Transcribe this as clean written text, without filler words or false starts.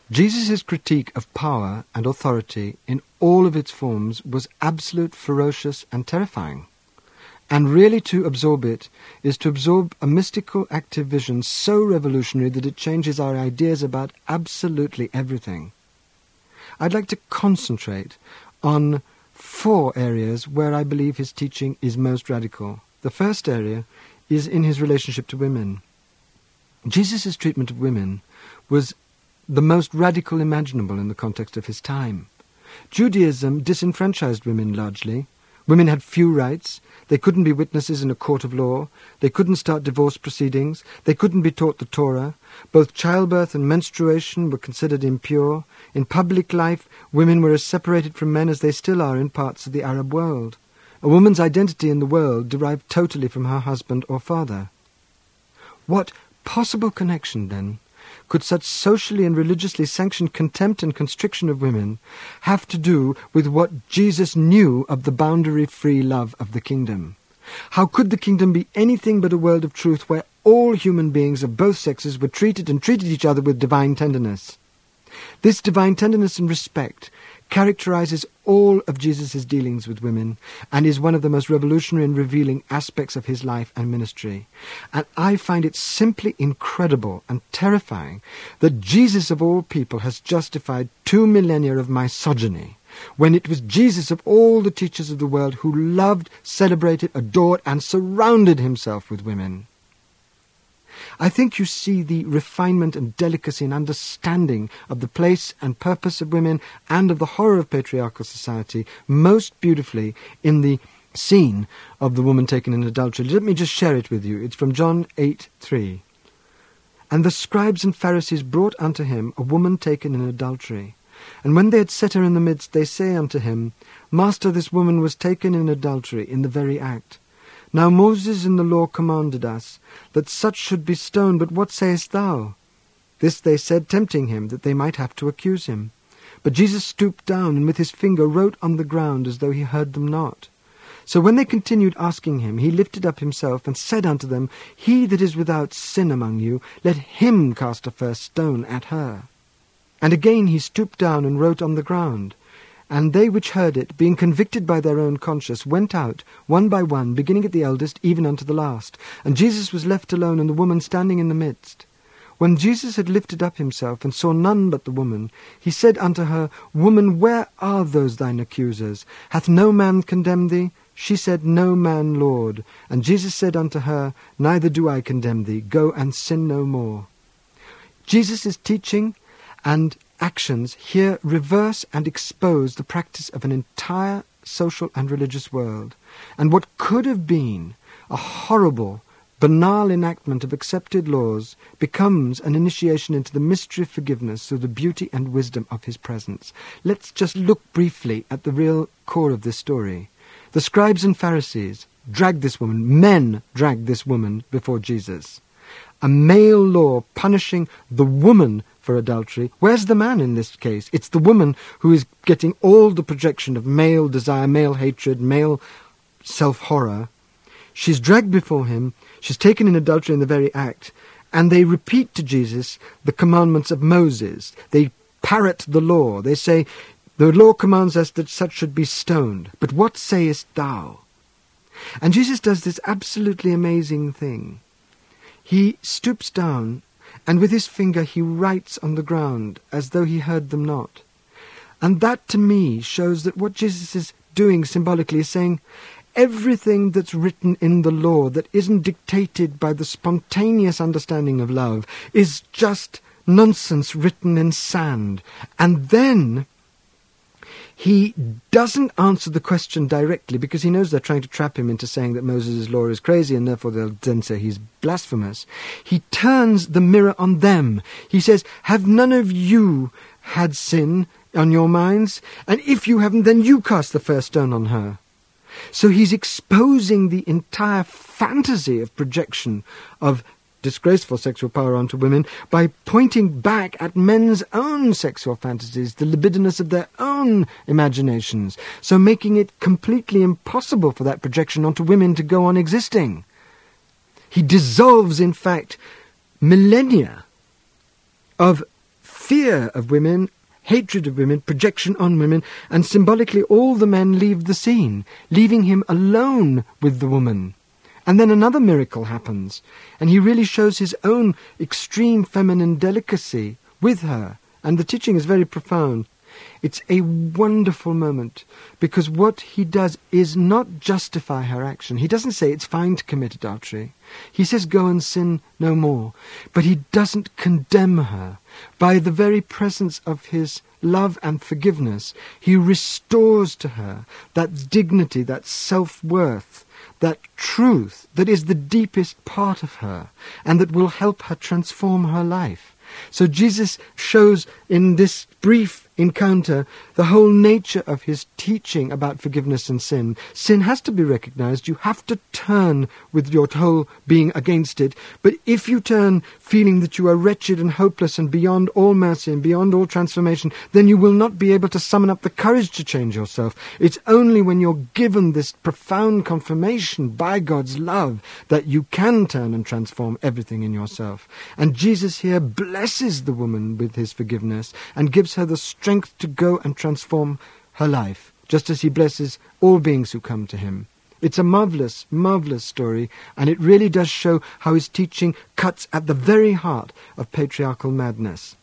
Jesus' critique of power and authority in all of its forms was absolute, ferocious, and terrifying. And really to absorb it is to absorb a mystical, active vision so revolutionary that it changes our ideas about absolutely everything. I'd like to concentrate on 4 areas where I believe his teaching is most radical. The first area is in his relationship to women. Jesus' treatment of women was the most radical imaginable in the context of his time. Judaism disenfranchised women largely. Women had few rights. They couldn't be witnesses in a court of law. They couldn't start divorce proceedings. They couldn't be taught the Torah. Both childbirth and menstruation were considered impure. In public life, women were as separated from men as they still are in parts of the Arab world. A woman's identity in the world derived totally from her husband or father. What possible connection, then, could such socially and religiously sanctioned contempt and constriction of women have to do with what Jesus knew of the boundary-free love of the kingdom? How could the kingdom be anything but a world of truth where all human beings of both sexes were treated and treated each other with divine tenderness? This divine tenderness and respect characterizes all of Jesus' dealings with women and is one of the most revolutionary and revealing aspects of his life and ministry. And I find it simply incredible and terrifying that Jesus of all people has justified 2 millennia of misogyny when it was Jesus of all the teachers of the world who loved, celebrated, adored, and surrounded himself with women. I think you see the refinement and delicacy and understanding of the place and purpose of women and of the horror of patriarchal society most beautifully in the scene of the woman taken in adultery. Let me just share it with you. It's from John 8:3. And the scribes and Pharisees brought unto him a woman taken in adultery. And when they had set her in the midst, they say unto him, Master, this woman was taken in adultery in the very act. Now Moses in the law commanded us that such should be stoned, but what sayest thou? This they said, tempting him, that they might have to accuse him. But Jesus stooped down, and with his finger wrote on the ground, as though he heard them not. So when they continued asking him, he lifted up himself, and said unto them, He that is without sin among you, let him cast the first stone at her. And again he stooped down, and wrote on the ground. And they which heard it, being convicted by their own conscience, went out, one by one, beginning at the eldest, even unto the last. And Jesus was left alone, and the woman standing in the midst. When Jesus had lifted up himself, and saw none but the woman, he said unto her, Woman, where are those thine accusers? Hath no man condemned thee? She said, No man, Lord. And Jesus said unto her, Neither do I condemn thee. Go and sin no more. Jesus' teaching and actions here reverse and expose the practice of an entire social and religious world. And what could have been a horrible, banal enactment of accepted laws becomes an initiation into the mystery of forgiveness through the beauty and wisdom of his presence. Let's just look briefly at the real core of this story. The scribes and Pharisees dragged this woman, men dragged this woman before Jesus. A male law punishing the woman for adultery. Where's the man in this case? It's the woman who is getting all the projection of male desire, male hatred, male self-horror. She's dragged before him. She's taken in adultery in the very act. And they repeat to Jesus the commandments of Moses. They parrot the law. They say, the law commands us that such should be stoned. But what sayest thou? And Jesus does this absolutely amazing thing. He stoops down, and with his finger he writes on the ground, as though he heard them not. And that, to me, shows that what Jesus is doing symbolically is saying, everything that's written in the law that isn't dictated by the spontaneous understanding of love is just nonsense written in sand. And then he doesn't answer the question directly because he knows they're trying to trap him into saying that Moses' law is crazy and therefore they'll then say he's blasphemous. He turns the mirror on them. He says, have none of you had sin on your minds? And if you haven't, then you cast the first stone on her. So he's exposing the entire fantasy of projection of disgraceful sexual power onto women by pointing back at men's own sexual fantasies, the libidinous of their own imaginations, so making it completely impossible for that projection onto women to go on existing. He dissolves, in fact, millennia of fear of women, hatred of women, projection on women, and symbolically all the men leave the scene, leaving him alone with the woman. And then another miracle happens, and he really shows his own extreme feminine delicacy with her, and the teaching is very profound. It's a wonderful moment, because what he does is not justify her action. He doesn't say it's fine to commit adultery. He says go and sin no more. But he doesn't condemn her. By the very presence of his love and forgiveness, he restores to her that dignity, that self-worth, that truth that is the deepest part of her, and that will help her transform her life. So Jesus shows in this brief encounter the whole nature of his teaching about forgiveness and sin. Sin has to be recognized. You have to turn with your whole being against it. But if you turn feeling that you are wretched and hopeless and beyond all mercy and beyond all transformation, then you will not be able to summon up the courage to change yourself. It's only when you're given this profound confirmation by God's love that you can turn and transform everything in yourself. And Jesus here blesses the woman with his forgiveness and gives her the strength to go and transform her life, just as he blesses all beings who come to him. It's a marvelous, marvelous story, and it really does show how his teaching cuts at the very heart of patriarchal madness.